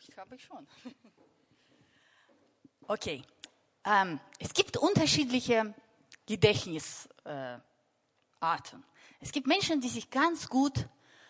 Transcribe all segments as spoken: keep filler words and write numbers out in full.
Ich glaube schon. Okay. Ähm, es gibt unterschiedliche Gedächtnisarten. Äh, es gibt Menschen, die sich ganz gut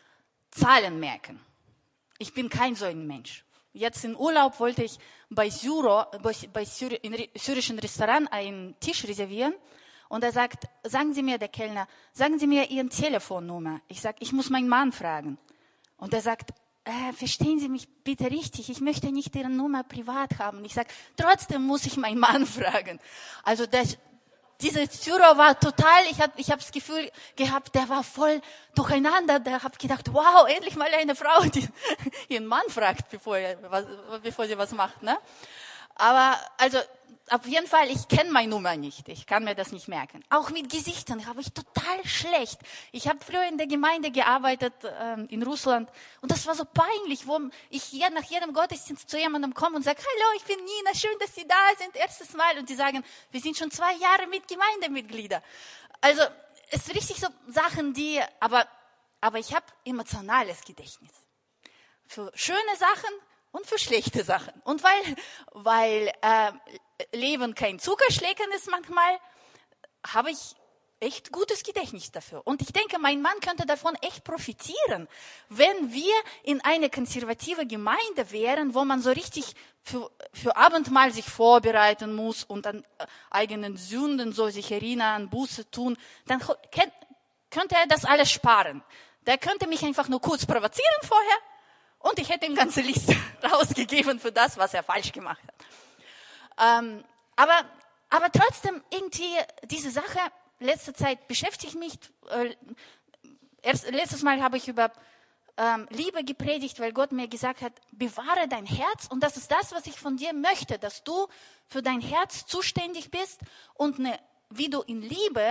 Zahlen merken. Ich bin kein so ein Mensch. Jetzt im Urlaub wollte ich bei Syro, bei, bei Syri, in syrischen Restaurant einen Tisch reservieren. Und er sagt, sagen Sie mir, der Kellner, sagen Sie mir Ihren Telefonnummer. Ich sage, ich muss meinen Mann fragen. Und er sagt, äh, verstehen Sie mich bitte richtig, ich möchte nicht Ihre Nummer privat haben. Ich sage, trotzdem muss ich meinen Mann fragen. Also das, dieser Syrer war total, ich habe ich hab das Gefühl gehabt, der war voll durcheinander. Der habe gedacht, wow, endlich mal eine Frau, die ihren Mann fragt, bevor, er, was, bevor sie was macht. Ne? Aber also auf jeden Fall, ich kenne meine Nummer nicht. Ich kann mir das nicht merken. Auch mit Gesichtern habe ich total schlecht. Ich habe früher in der Gemeinde gearbeitet ähm, in Russland und das war so peinlich, wo ich hier nach jedem Gottesdienst zu jemandem komme und sage, hallo, ich bin Nina, schön, dass Sie da sind, erstes Mal. Und die sagen, wir sind schon zwei Jahre mit Gemeindemitglieder. Also es sind richtig so Sachen, die, aber, aber ich habe emotionales Gedächtnis. Für schöne Sachen und für schlechte Sachen. Und weil, weil äh, Leben kein Zuckerschlecken ist manchmal, habe ich echt gutes Gedächtnis dafür. Und ich denke, mein Mann könnte davon echt profitieren, wenn wir in eine konservative Gemeinde wären, wo man so richtig für, für Abendmahl sich vorbereiten muss und an eigenen Sünden so sich erinnern, Buße tun, dann könnte er das alles sparen. Der könnte mich einfach nur kurz provozieren vorher und ich hätte ihm ganze Liste rausgegeben für das, was er falsch gemacht hat. Ähm, aber, aber trotzdem irgendwie diese Sache, letzte Zeit beschäftigt mich, äh, erst, letztes Mal habe ich über ähm, Liebe gepredigt, weil Gott mir gesagt hat, bewahre dein Herz und das ist das, was ich von dir möchte, dass du für dein Herz zuständig bist und ne, wie du in Liebe,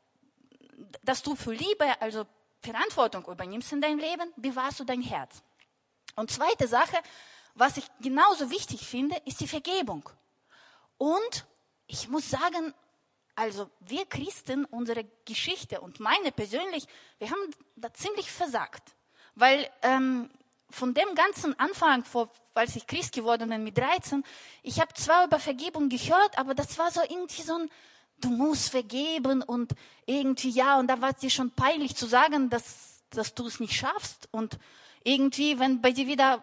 dass du für Liebe, also Verantwortung übernimmst in deinem Leben, bewahrst du dein Herz. Und zweite Sache, was ich genauso wichtig finde, ist die Vergebung. Und ich muss sagen, also wir Christen, unsere Geschichte und meine persönlich, wir haben da ziemlich versagt. Weil ähm, von dem ganzen Anfang, vor, als ich Christ geworden bin mit dreizehn, ich habe zwar über Vergebung gehört, aber das war so irgendwie so ein, du musst vergeben und irgendwie ja, und da war es dir schon peinlich zu sagen, dass, dass du es nicht schaffst. Und irgendwie, wenn bei dir wieder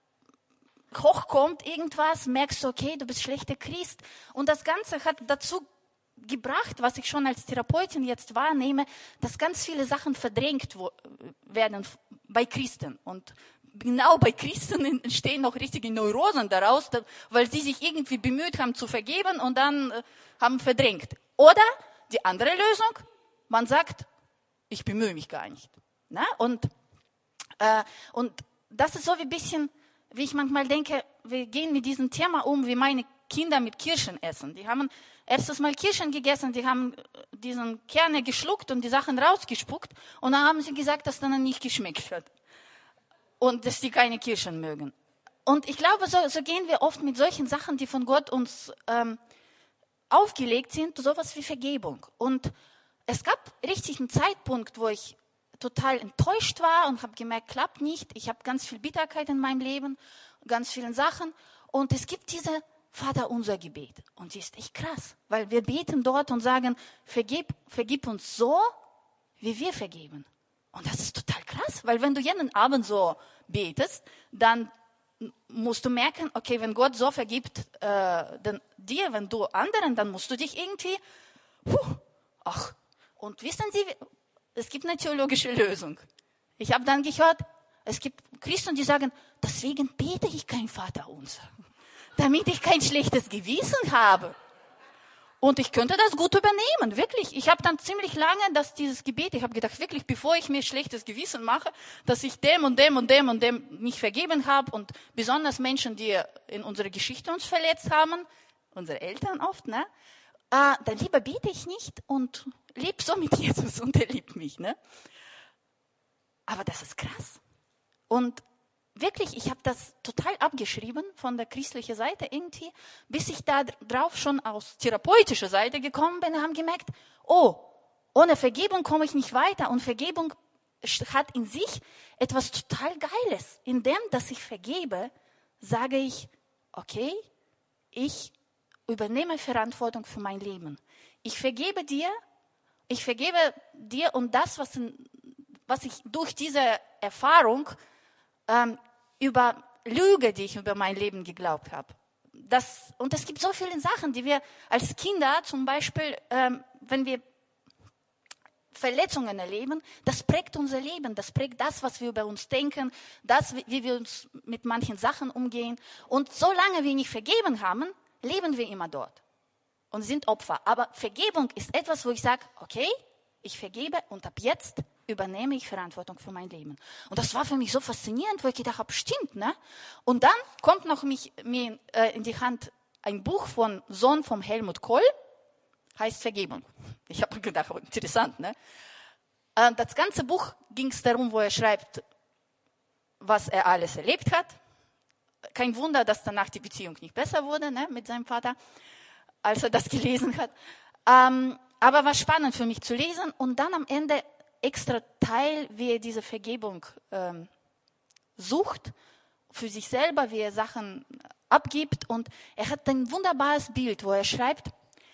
hochkommt irgendwas, merkst du, okay, du bist schlechter Christ. Und das Ganze hat dazu gebracht, was ich schon als Therapeutin jetzt wahrnehme, dass ganz viele Sachen verdrängt werden bei Christen. Und genau bei Christen entstehen noch richtige Neurosen daraus, weil sie sich irgendwie bemüht haben zu vergeben und dann haben verdrängt. Oder die andere Lösung, man sagt, ich bemühe mich gar nicht. Na? Und, äh, und das ist so wie ein bisschen, wie ich manchmal denke, wir gehen mit diesem Thema um, wie meine Kinder mit Kirschen essen. Die haben erstes Mal Kirschen gegessen, die haben diesen Kerne geschluckt und die Sachen rausgespuckt und dann haben sie gesagt, dass dann nicht geschmeckt hat und dass sie keine Kirschen mögen. Und ich glaube, so, so gehen wir oft mit solchen Sachen, die von Gott uns ähm, aufgelegt sind, sowas wie Vergebung. Und es gab richtig einen Zeitpunkt, wo ich total enttäuscht war und habe gemerkt, klappt nicht. Ich habe ganz viel Bitterkeit in meinem Leben, ganz vielen Sachen. Und es gibt diese Vaterunser Gebet. Und sie ist echt krass, weil wir beten dort und sagen, vergib, vergib uns so, wie wir vergeben. Und das ist total krass, weil wenn du jeden Abend so betest, dann musst du merken, okay, wenn Gott so vergibt äh, dann dir, wenn du anderen, dann musst du dich irgendwie, puh, ach, und wissen Sie, es gibt eine theologische Lösung. Ich habe dann gehört, es gibt Christen, die sagen, deswegen bete ich kein Vaterunser, damit ich kein schlechtes Gewissen habe. Und ich könnte das gut übernehmen, wirklich. Ich habe dann ziemlich lange das, dieses Gebet, ich habe gedacht, wirklich, bevor ich mir schlechtes Gewissen mache, dass ich dem und dem und dem und dem nicht vergeben habe und besonders Menschen, die in unserer Geschichte uns verletzt haben, unsere Eltern oft, ne? Äh, dann lieber bete ich nicht und lebe so mit Jesus und er liebt mich, ne? Aber das ist krass. Und wirklich, ich habe das total abgeschrieben von der christlichen Seite irgendwie, bis ich da drauf schon aus therapeutischer Seite gekommen bin und haben gemerkt, oh, ohne Vergebung komme ich nicht weiter. Und Vergebung hat in sich etwas total Geiles. In dem, dass ich vergebe, sage ich, okay, ich übernehme Verantwortung für mein Leben. Ich vergebe dir, ich vergebe dir und das, was, in, was ich durch diese Erfahrung ähm, über Lüge, die ich über mein Leben geglaubt habe. Das, und es gibt so viele Sachen, die wir als Kinder zum Beispiel, ähm, wenn wir Verletzungen erleben, das prägt unser Leben, das prägt das, was wir über uns denken, das, wie wir uns mit manchen Sachen umgehen. Und solange wir nicht vergeben haben, leben wir immer dort und sind Opfer. Aber Vergebung ist etwas, wo ich sage, okay, ich vergebe und ab jetzt übernehme ich Verantwortung für mein Leben. Und das war für mich so faszinierend, wo ich gedacht habe, stimmt, ne? Und dann kommt noch mich, mir äh, in die Hand ein Buch von Sohn von Helmut Kohl, heißt Vergebung. Ich habe gedacht, interessant, ne? Äh, das ganze Buch ging es darum, wo er schreibt, was er alles erlebt hat. Kein Wunder, dass danach die Beziehung nicht besser wurde, ne, mit seinem Vater, als er das gelesen hat. Ähm, aber war spannend für mich zu lesen und dann am Ende extra Teil, wie er diese Vergebung ähm, sucht, für sich selber, wie er Sachen abgibt. Und er hat ein wunderbares Bild, wo er schreibt,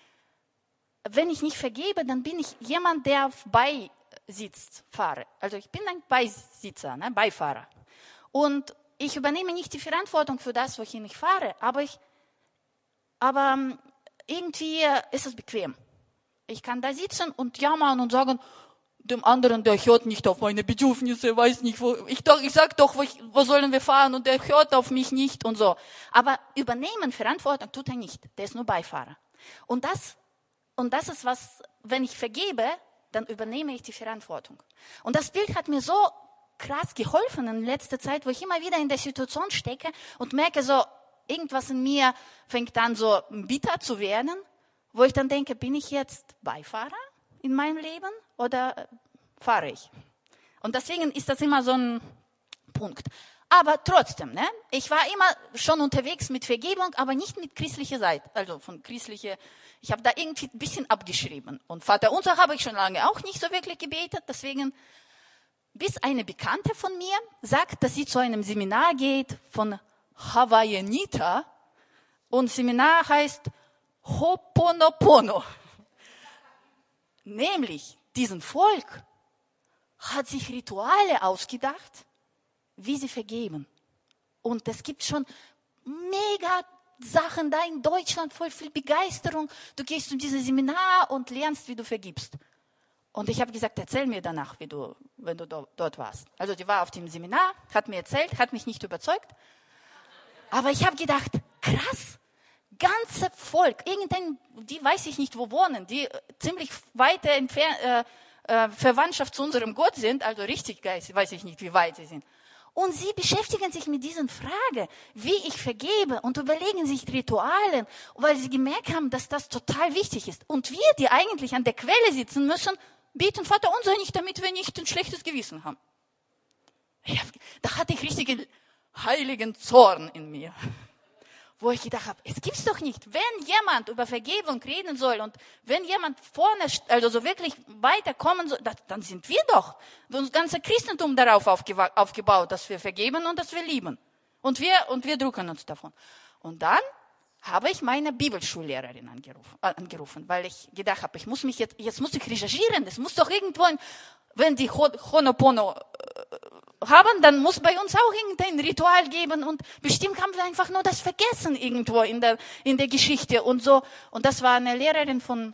wenn ich nicht vergebe, dann bin ich jemand, der auf Beisitz fahre. Also ich bin ein Beisitzer, ne, Beifahrer. Und ich übernehme nicht die Verantwortung für das, wohin ich fahre, aber, ich, aber irgendwie ist es bequem. Ich kann da sitzen und jammern und sagen, dem anderen, der hört nicht auf meine Bedürfnisse, weiß nicht, wo, ich, doch, ich sag doch, wo, ich, wo sollen wir fahren und der hört auf mich nicht und so. Aber übernehmen Verantwortung tut er nicht, der ist nur Beifahrer. Und das, und das ist was, wenn ich vergebe, dann übernehme ich die Verantwortung. Und das Bild hat mir so krass geholfen in letzter Zeit, wo ich immer wieder in der Situation stecke und merke so, irgendwas in mir fängt an so bitter zu werden, wo ich dann denke, bin ich jetzt Beifahrer in meinem Leben oder fahre ich? Und deswegen ist das immer so ein Punkt. Aber trotzdem, ne, ich war immer schon unterwegs mit Vergebung, aber nicht mit christlicher Seite, also von christlicher, ich habe da irgendwie ein bisschen abgeschrieben. Und Vater unser habe ich schon lange auch nicht so wirklich gebetet, deswegen, bis eine Bekannte von mir sagt, dass sie zu einem Seminar geht von Hawaiianita und Seminar heißt Ho'oponopono. Nämlich, diesen Volk hat sich Rituale ausgedacht, wie sie vergeben. Und es gibt schon mega Sachen da in Deutschland, voll viel Begeisterung. Du gehst zu diesem Seminar und lernst, wie du vergibst. Und ich habe gesagt, erzähl mir danach, wie du, wenn du do, dort warst. Also die war auf dem Seminar, hat mir erzählt, hat mich nicht überzeugt. Aber ich habe gedacht, krass, ganze Volk, irgendein, die weiß ich nicht, wo wohnen, die ziemlich weite Entfer- äh, äh, Verwandtschaft zu unserem Gott sind, also richtig geist, weiß ich nicht, wie weit sie sind. Und sie beschäftigen sich mit diesen Fragen, wie ich vergebe und überlegen sich Ritualen, weil sie gemerkt haben, dass das total wichtig ist. Und wir, die eigentlich an der Quelle sitzen müssen, beten Vater unser nicht, damit wir nicht ein schlechtes Gewissen haben. Ja, da hatte ich richtigen heiligen Zorn in mir, wo ich gedacht habe, es gibt's doch nicht. Wenn jemand über Vergebung reden soll und wenn jemand vorne, also so wirklich weiterkommen soll, dann sind wir doch. Das ganze Christentum darauf aufgebaut, dass wir vergeben und dass wir lieben. Und wir, und wir drücken uns davon. Und dann habe ich meine Bibelschullehrerin angerufen, äh, angerufen, weil ich gedacht habe, ich muss mich jetzt, jetzt muss ich recherchieren, das muss doch irgendwo, wenn die Ho'oponopono äh, haben, dann muss bei uns auch irgendein Ritual geben und bestimmt haben wir einfach nur das vergessen irgendwo in der, in der Geschichte und so. Und das war eine Lehrerin von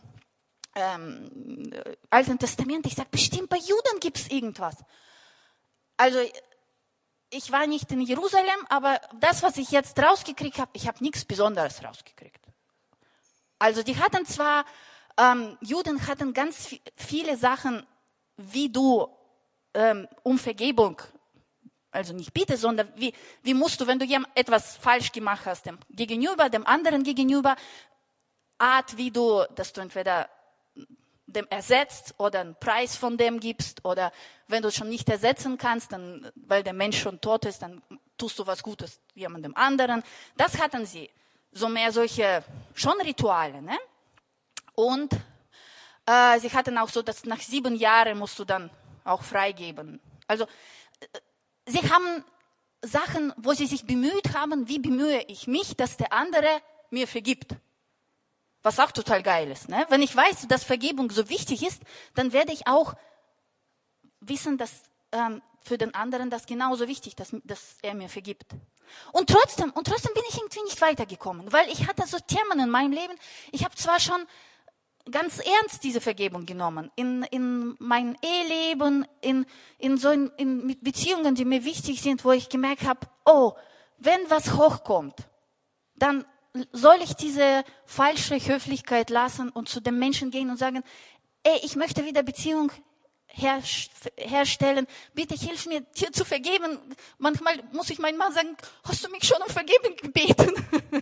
ähm, Alten Testament. Ich sage, bestimmt bei Juden gibt es irgendwas. Also ich war nicht in Jerusalem, aber das, was ich jetzt rausgekriegt habe, ich habe nichts Besonderes rausgekriegt. Also die hatten zwar, ähm, Juden hatten ganz viele Sachen, wie du ähm, um Vergebung, also nicht bitte, sondern wie, wie musst du, wenn du etwas falsch gemacht hast, dem Gegenüber, dem anderen gegenüber, Art, wie du, dass du entweder dem ersetzt oder einen Preis von dem gibst oder wenn du es schon nicht ersetzen kannst, dann, weil der Mensch schon tot ist, dann tust du was Gutes jemandem anderen. Das hatten sie. So mehr solche, schon Rituale, ne? Und äh, sie hatten auch so, dass nach sieben Jahren musst du dann auch freigeben. Also, äh, sie haben Sachen, wo sie sich bemüht haben, wie bemühe ich mich, dass der andere mir vergibt. Was auch total geil ist. Ne? Wenn ich weiß, dass Vergebung so wichtig ist, dann werde ich auch wissen, dass ähm, für den anderen das genauso wichtig ist, dass, dass er mir vergibt. Und trotzdem, und trotzdem bin ich irgendwie nicht weitergekommen, weil ich hatte so Themen in meinem Leben. Ich habe zwar schon ganz ernst diese Vergebung genommen, in, in mein Eheleben, in, in so in, in Beziehungen, die mir wichtig sind, wo ich gemerkt habe, oh, wenn was hochkommt, dann soll ich diese falsche Höflichkeit lassen und zu dem Menschen gehen und sagen, ey, ich möchte wieder Beziehung her, herstellen, bitte hilf mir, dir zu vergeben. Manchmal muss ich meinem Mann sagen, hast du mich schon um Vergebung gebeten?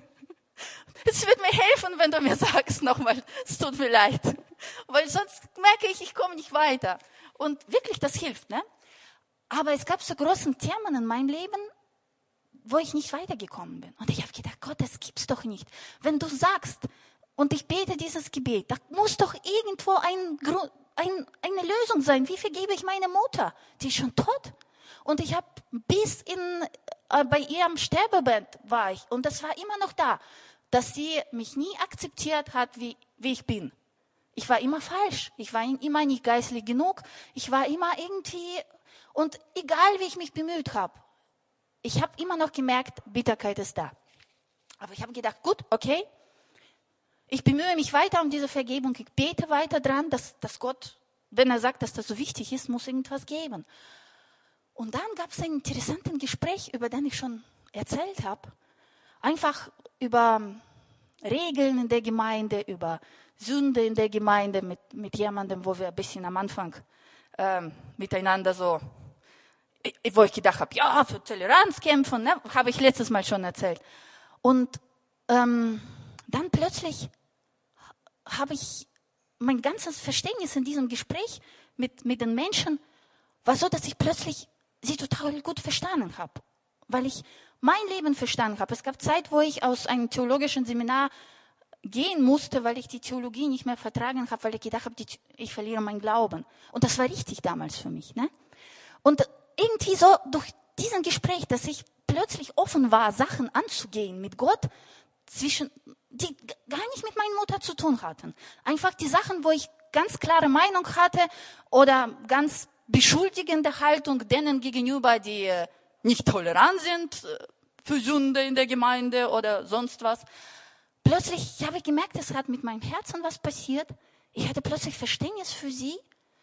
Es wird mir helfen, wenn du mir sagst nochmal, es tut mir leid. Weil sonst merke ich, ich komme nicht weiter. Und wirklich, das hilft, ne? Aber es gab so große Themen in meinem Leben, wo ich nicht weitergekommen bin. Und ich habe gedacht, Gott, das gibt's doch nicht. Wenn du sagst, und ich bete dieses Gebet, da muss doch irgendwo ein, ein, eine Lösung sein. Wie vergebe ich meine Mutter? Die ist schon tot. Und ich habe bis in, äh, bei ihrem Sterbebett war ich. Und das war immer noch da, dass sie mich nie akzeptiert hat, wie, wie ich bin. Ich war immer falsch. Ich war immer nicht geistlich genug. Ich war immer irgendwie, und egal wie ich mich bemüht habe, ich habe immer noch gemerkt, Bitterkeit ist da. Aber ich habe gedacht, gut, okay, ich bemühe mich weiter um diese Vergebung. Ich bete weiter dran, dass, dass Gott, wenn er sagt, dass das so wichtig ist, muss irgendwas geben. Und dann gab es ein interessantes Gespräch, über das ich schon erzählt habe. Einfach über Regeln in der Gemeinde, über Sünde in der Gemeinde mit, mit jemandem, wo wir ein bisschen am Anfang ähm, miteinander so, wo ich gedacht habe, ja, für Toleranz kämpfen, ne? Habe ich letztes Mal schon erzählt. Und ähm, dann plötzlich habe ich mein ganzes Verständnis in diesem Gespräch mit, mit den Menschen war so, dass ich plötzlich sie total gut verstanden habe, weil ich mein Leben verstanden habe. Es gab Zeit, wo ich aus einem theologischen Seminar gehen musste, weil ich die Theologie nicht mehr vertragen habe, weil ich gedacht habe, die, ich verliere meinen Glauben. Und das war richtig damals für mich, ne? Und irgendwie so durch diesen Gespräch, dass ich plötzlich offen war, Sachen anzugehen mit Gott, zwischen, die gar nicht mit meiner Mutter zu tun hatten. Einfach die Sachen, wo ich ganz klare Meinung hatte oder ganz beschuldigende Haltung denen gegenüber, die äh, nicht tolerant sind äh, für Sünde in der Gemeinde oder sonst was. Plötzlich habe ich gemerkt, es hat mit meinem Herzen was passiert. Ich hatte plötzlich Verständnis für sie,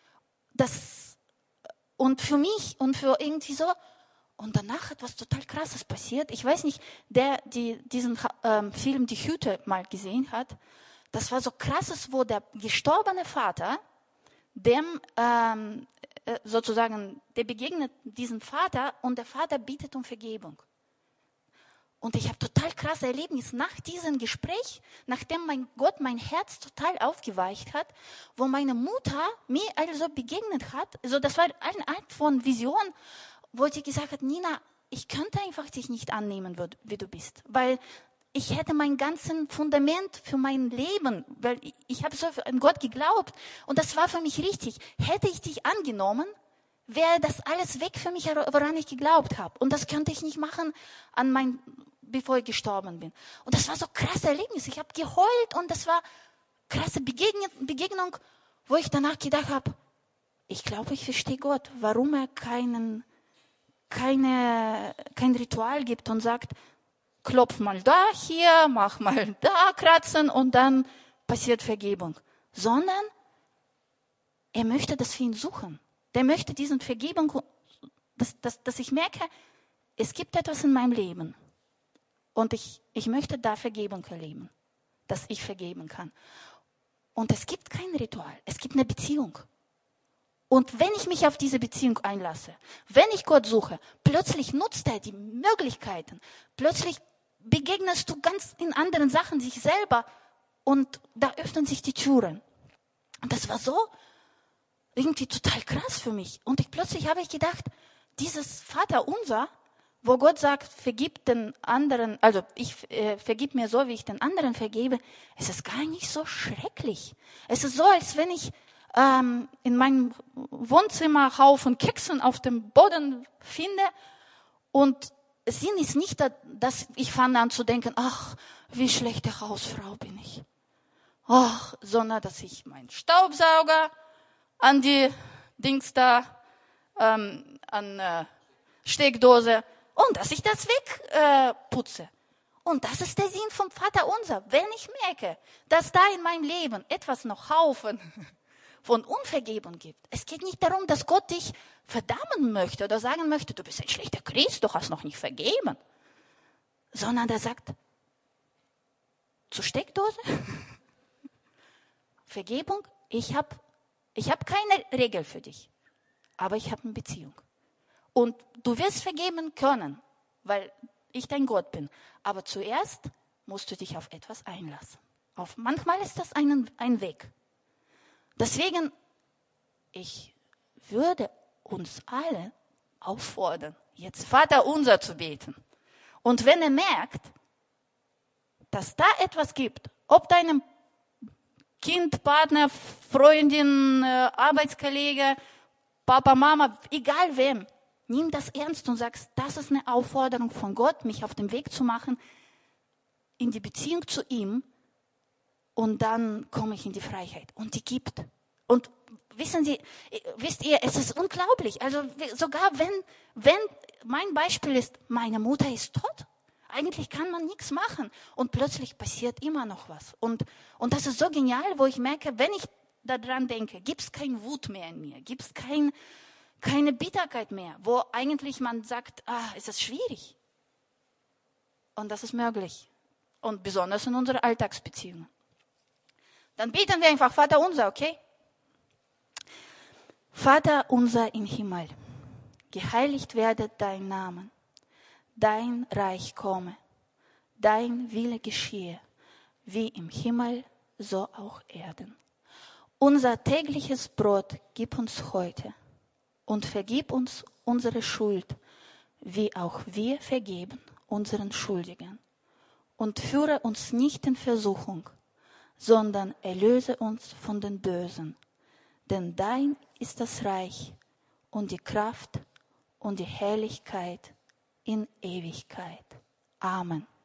das und für mich und für irgendwie so. Und danach hat was total Krasses passiert. Ich weiß nicht, der die diesen ähm, Film Die Hütte mal gesehen hat. Das war so Krasses, wo der gestorbene Vater, dem ähm, sozusagen, der begegnet diesem Vater und der Vater bittet um Vergebung. Und ich habe total krasse Erlebnis nach diesem Gespräch, nachdem mein Gott mein Herz total aufgeweicht hat, wo meine Mutter mir also begegnet hat. Also das war eine Art von Vision, wo sie gesagt hat, Nina, ich könnte einfach dich nicht annehmen, wie du bist, weil ich hätte mein ganzes Fundament für mein Leben, weil ich, ich habe so an Gott geglaubt und das war für mich richtig. Hätte ich dich angenommen, wäre das alles weg für mich, woran ich geglaubt habe. Und das könnte ich nicht machen, an mein, bevor ich gestorben bin. Und das war so ein krasses Erlebnis. Ich habe geheult und das war eine krasse Begegnung, Begegnung, wo ich danach gedacht habe, ich glaube, ich verstehe Gott, warum er keinen, keine, kein Ritual gibt und sagt, klopf mal da, hier, mach mal da, kratzen und dann passiert Vergebung. Sondern er möchte, dass wir ihn suchen. Der möchte diesen Vergebung, dass, dass, dass ich merke, es gibt etwas in meinem Leben und ich, ich möchte da Vergebung erleben, dass ich vergeben kann. Und es gibt kein Ritual, es gibt eine Beziehung. Und wenn ich mich auf diese Beziehung einlasse, wenn ich Gott suche, plötzlich nutzt er die Möglichkeiten. Plötzlich begegnest du ganz in anderen Sachen sich selber und da öffnen sich die Türen. Und das war so irgendwie total krass für mich. Und ich, plötzlich habe ich gedacht, dieses Vaterunser, wo Gott sagt, vergib den anderen, also ich äh, vergib mir so, wie ich den anderen vergebe, es ist gar nicht so schrecklich. Es ist so, als wenn ich ähm, in meinem Wohnzimmer Haufen Keksen auf dem Boden finde und Sinn ist nicht, dass ich fange an zu denken, ach, wie schlechte Hausfrau bin ich. Ach, sondern dass ich meinen Staubsauger an die Dings da, ähm, an äh, Steckdose und dass ich das wegputze. Äh, putze. Und das ist der Sinn vom Vaterunser. Wenn ich merke, dass da in meinem Leben etwas noch Haufen von Unvergebung gibt. Es geht nicht darum, dass Gott dich verdammen möchte oder sagen möchte, du bist ein schlechter Christ, du hast noch nicht vergeben. Sondern er sagt, zur Steckdose, Vergebung, ich habe ich hab keine Regel für dich, aber ich habe eine Beziehung. Und du wirst vergeben können, weil ich dein Gott bin. Aber zuerst musst du dich auf etwas einlassen. Auf, manchmal ist das ein, ein Weg. Deswegen, ich würde uns alle auffordern, jetzt Vater unser zu beten. Und wenn er merkt, dass da etwas gibt, ob deinem Kind, Partner, Freundin, Arbeitskollege, Papa, Mama, egal wem, nimm das ernst und sagst, das ist eine Aufforderung von Gott, mich auf den Weg zu machen, in die Beziehung zu ihm, und dann komme ich in die Freiheit. Und die gibt. Und wissen Sie, wisst ihr, es ist unglaublich. Also sogar wenn, wenn mein Beispiel ist, meine Mutter ist tot, eigentlich kann man nichts machen. Und plötzlich passiert immer noch was. Und, und das ist so genial, wo ich merke, wenn ich daran denke, gibt es keine Wut mehr in mir, gibt es kein, keine Bitterkeit mehr, wo eigentlich man sagt, ah, es ist schwierig. Und das ist möglich. Und besonders in unseren Alltagsbeziehungen. Dann beten wir einfach Vater unser, okay? Vater unser im Himmel, geheiligt werde dein Name, dein Reich komme, dein Wille geschehe, wie im Himmel, so auch Erden. Unser tägliches Brot gib uns heute und vergib uns unsere Schuld, wie auch wir vergeben unseren Schuldigen. Und führe uns nicht in Versuchung, sondern erlöse uns von den Bösen. Denn dein ist das Reich und die Kraft und die Herrlichkeit in Ewigkeit. Amen.